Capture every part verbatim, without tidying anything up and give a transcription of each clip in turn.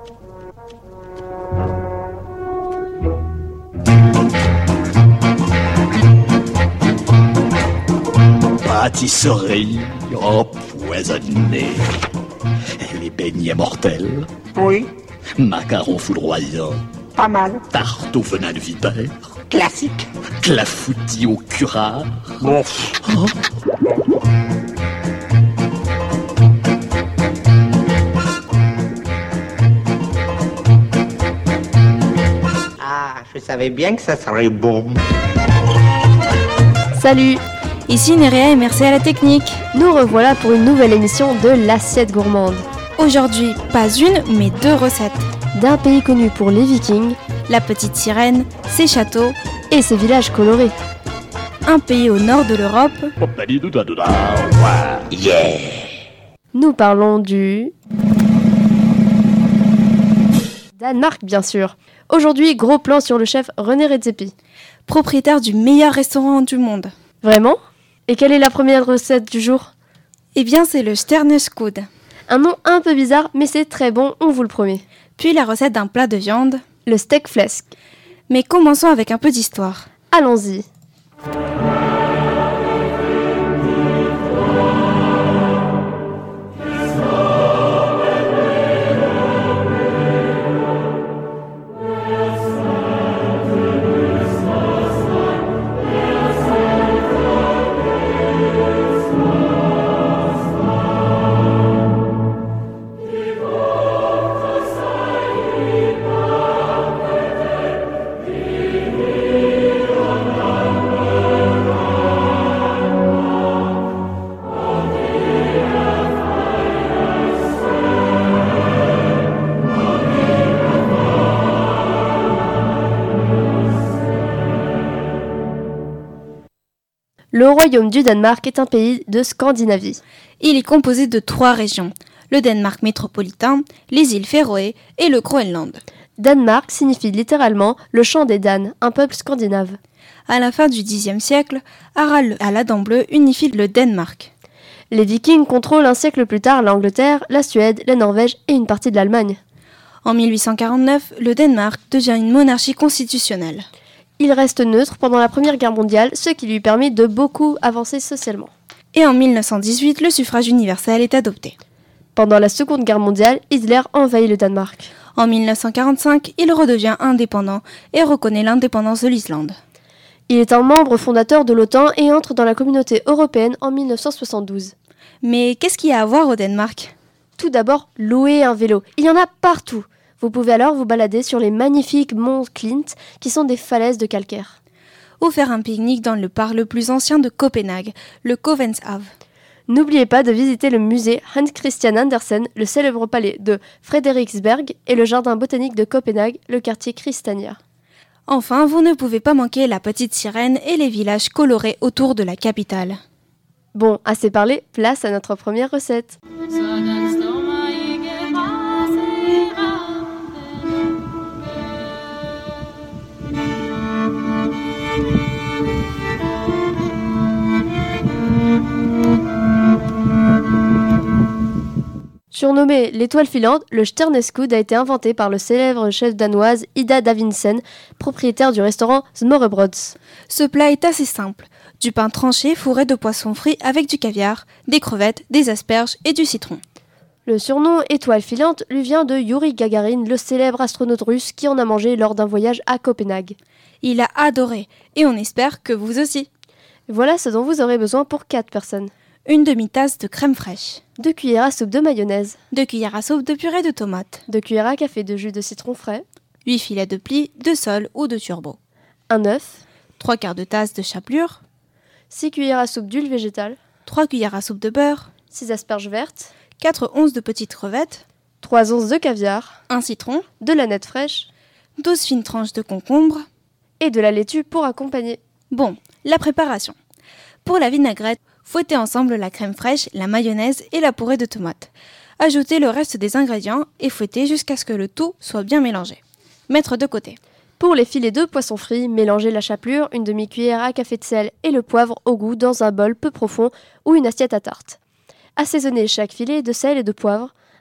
Pâtisserie empoisonnée. Les beignets mortels. Oui. Macarons foudroyants. Pas mal. Tarte au venin de vipère. Classique. Clafoutis au curare. Bon. Oh. Ah, je savais bien que ça serait bon. Salut, ici Nerea et merci à la technique. Nous revoilà pour une nouvelle émission de l'Assiette Gourmande. Aujourd'hui, pas une, mais deux recettes. D'un pays connu pour les Vikings, la petite sirène, ses châteaux et ses villages colorés. Un pays au nord de l'Europe. Yeah. Nous parlons du... Danemark, bien sûr. Aujourd'hui, gros plan sur le chef René Redzepi. Propriétaire du meilleur restaurant du monde. Vraiment ? Et quelle est la première recette du jour ? Eh bien, c'est le Stjerneskud. Un nom un peu bizarre, mais c'est très bon, on vous le promet. Puis la recette d'un plat de viande. Le steak flesk. Mais commençons avec un peu d'histoire. Allons-y. Le royaume du Danemark est un pays de Scandinavie. Il est composé de trois régions, le Danemark métropolitain, les îles Féroé et le Groenland. Danemark signifie littéralement le champ des Danes, un peuple scandinave. À la fin du dixième siècle, Harald à la dent bleue unifie le Danemark. Les Vikings contrôlent un siècle plus tard l'Angleterre, la Suède, la Norvège et une partie de l'Allemagne. En mille huit cent quarante-neuf, le Danemark devient une monarchie constitutionnelle. Il reste neutre pendant la Première Guerre mondiale, ce qui lui permet de beaucoup avancer socialement. Et en mille neuf cent dix-huit, le suffrage universel est adopté. Pendant la Seconde Guerre mondiale, Hitler envahit le Danemark. En mille neuf cent quarante-cinq, il redevient indépendant et reconnaît l'indépendance de l'Islande. Il est un membre fondateur de l'OTAN et entre dans la communauté européenne en mille neuf cent soixante-douze. Mais qu'est-ce qu'il y a à voir au Danemark ? Tout d'abord, louer un vélo. Il y en a partout. Vous pouvez alors vous balader sur les magnifiques monts Klint, qui sont des falaises de calcaire. Ou faire un pique-nique dans le parc le plus ancien de Copenhague, le Kovenshave. N'oubliez pas de visiter le musée Hans Christian Andersen, le célèbre palais de Frederiksberg et le jardin botanique de Copenhague, le quartier Christiania. Enfin, vous ne pouvez pas manquer la petite sirène et les villages colorés autour de la capitale. Bon, assez parlé, place à notre première recette. Surnommé l'étoile filante, le Stjerneskud a été inventé par le célèbre chef danoise Ida Davidsen, propriétaire du restaurant Smørrebrøds. Ce plat est assez simple. Du pain tranché fourré de poisson frit avec du caviar, des crevettes, des asperges et du citron. Le surnom étoile filante lui vient de Youri Gagarin, le célèbre astronaute russe qui en a mangé lors d'un voyage à Copenhague. Il a adoré et on espère que vous aussi. Voilà ce dont vous aurez besoin pour quatre personnes. Une demi-tasse de crème fraîche. deux cuillères à soupe de mayonnaise. deux cuillères à soupe de purée de tomates. deux cuillères à café de jus de citron frais. huit filets de plis, de sole ou de turbo. Un œuf. trois quarts de tasse de chapelure. six cuillères à soupe d'huile végétale. trois cuillères à soupe de beurre. six asperges vertes. quatre onces de petites crevettes. trois onces de caviar. un citron. De la nette fraîche. douze fines tranches de concombre. Et de la laitue pour accompagner. Bon, la préparation. Pour la vinaigrette, fouettez ensemble la crème fraîche, la mayonnaise et la purée de tomates. Ajoutez le reste des ingrédients et fouettez jusqu'à ce que le tout soit bien mélangé. Mettre de côté. Pour les filets de poisson frit, mélangez la chapelure, une demi-cuillère à café de sel et le poivre au goût dans un bol peu profond ou une assiette à tarte. Assaisonnez chaque filet de sel et de poivre.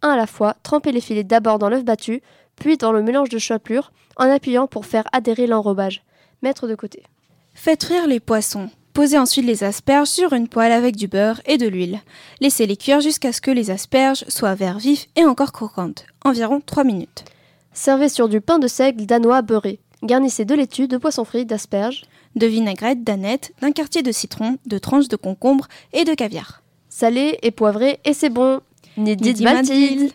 un à la fois, trempez les filets d'abord dans l'œuf battu, puis dans le mélange de chapelure, en appuyant pour faire adhérer l'enrobage. Mettre de côté. Faites frire les poissons. Posez ensuite les asperges sur une poêle avec du beurre et de l'huile. Laissez-les cuire jusqu'à ce que les asperges soient vert vif et encore croquantes, environ trois minutes. Servez sur du pain de seigle danois beurré. Garnissez de laitue, de poisson frit, d'asperges, de vinaigrette, d'aneth, d'un quartier de citron, de tranches de concombre et de caviar. Salé et poivré et c'est bon. Nidit Nidit Mathilde.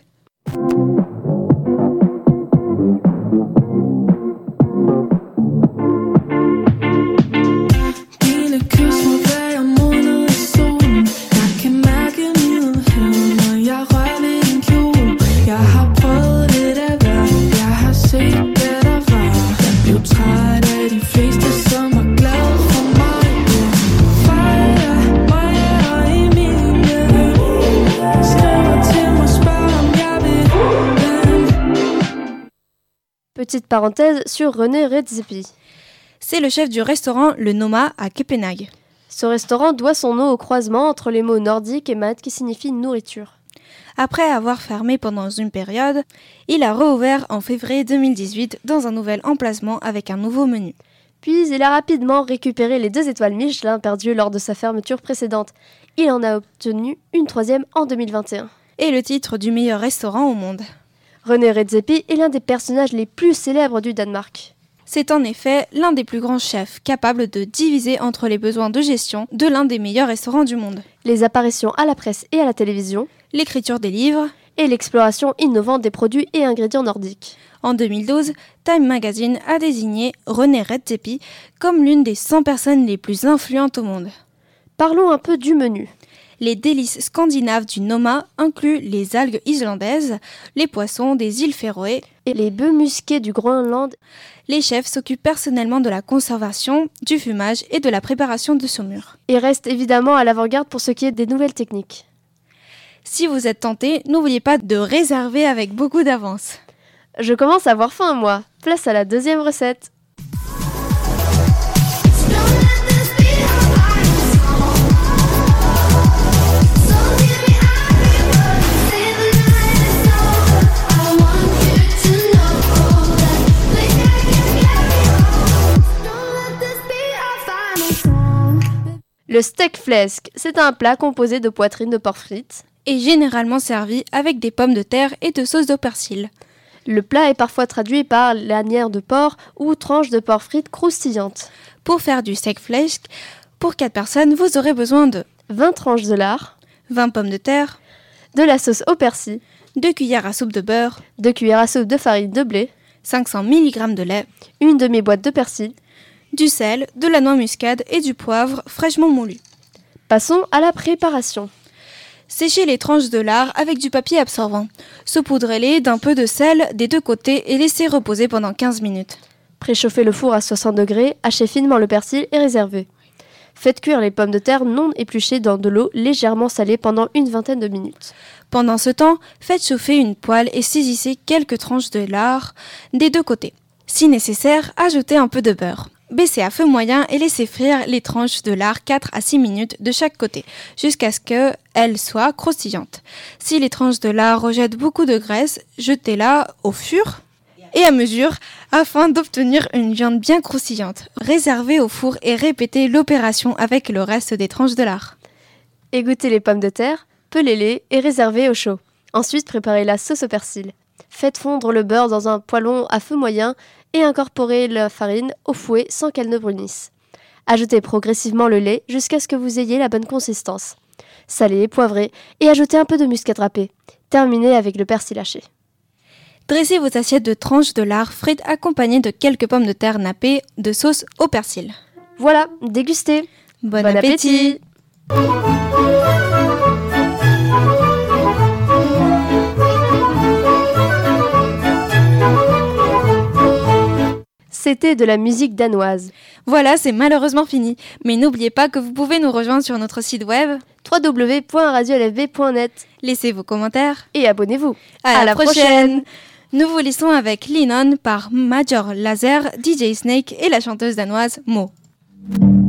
Petite parenthèse sur René Redzepi. C'est le chef du restaurant Le Noma à Copenhague. Ce restaurant doit son nom au croisement entre les mots nordiques et mat qui signifient nourriture. Après avoir fermé pendant une période, il a rouvert en février deux mille dix-huit dans un nouvel emplacement avec un nouveau menu. Puis il a rapidement récupéré les deux étoiles Michelin perdues lors de sa fermeture précédente. Il en a obtenu une troisième en deux mille vingt et un. Et le titre du meilleur restaurant au monde. René Redzepi est l'un des personnages les plus célèbres du Danemark. C'est en effet l'un des plus grands chefs capables de diviser entre les besoins de gestion de l'un des meilleurs restaurants du monde. Les apparitions à la presse et à la télévision, l'écriture des livres et l'exploration innovante des produits et ingrédients nordiques. En deux mille douze, Time Magazine a désigné René Redzepi comme l'une des cent personnes les plus influentes au monde. Parlons un peu du menu. Les délices scandinaves du Noma incluent les algues islandaises, les poissons des îles Féroé et les bœufs musqués du Groenland. Les chefs s'occupent personnellement de la conservation, du fumage et de la préparation de saumure. Et restent évidemment à l'avant-garde pour ce qui est des nouvelles techniques. Si vous êtes tenté, n'oubliez pas de réserver avec beaucoup d'avance. Je commence à avoir faim, moi. Place à la deuxième recette. Le steak flesk, c'est un plat composé de poitrine de porc frite et généralement servi avec des pommes de terre et de sauce de persil. Le plat est parfois traduit par lanière de porc ou tranche de porc frite croustillante. Pour faire du steak flesk, pour quatre personnes, vous aurez besoin de vingt tranches de lard, vingt pommes de terre, de la sauce au persil, deux cuillères à soupe de beurre, deux cuillères à soupe de farine de blé, cinq cents milligrammes de lait, une demi-boîte de persil, du sel, de la noix muscade et du poivre fraîchement moulu. Passons à la préparation. Séchez les tranches de lard avec du papier absorbant. Saupoudrez-les d'un peu de sel des deux côtés et laissez reposer pendant quinze minutes. Préchauffez le four à soixante degrés, hachez finement le persil et réservez. Faites cuire les pommes de terre non épluchées dans de l'eau légèrement salée pendant une vingtaine de minutes. Pendant ce temps, faites chauffer une poêle et saisissez quelques tranches de lard des deux côtés. Si nécessaire, ajoutez un peu de beurre. Baissez à feu moyen et laissez frire les tranches de lard quatre à six minutes de chaque côté, jusqu'à ce qu'elles soient croustillantes. Si les tranches de lard rejettent beaucoup de graisse, jetez-la au fur et à mesure afin d'obtenir une viande bien croustillante. Réservez au four et répétez l'opération avec le reste des tranches de lard. Égouttez les pommes de terre, pelez-les et réservez au chaud. Ensuite, préparez la sauce au persil. Faites fondre le beurre dans un poêlon à feu moyen et incorporez la farine au fouet sans qu'elle ne brunisse. Ajoutez progressivement le lait jusqu'à ce que vous ayez la bonne consistance. Salez, poivrez et ajoutez un peu de muscade râpée. Terminez avec le persil haché. Dressez vos assiettes de tranches de lard frites accompagnées de quelques pommes de terre nappées de sauce au persil. Voilà, dégustez. Bon, bon appétit, appétit. C'était de la musique danoise. Voilà, c'est malheureusement fini. Mais n'oubliez pas que vous pouvez nous rejoindre sur notre site web w w w point radio l f b point net. Laissez vos commentaires et abonnez-vous. À, à la prochaine. prochaine. Nous vous laissons avec Linon par Major Lazer, D J Snake et la chanteuse danoise Mo.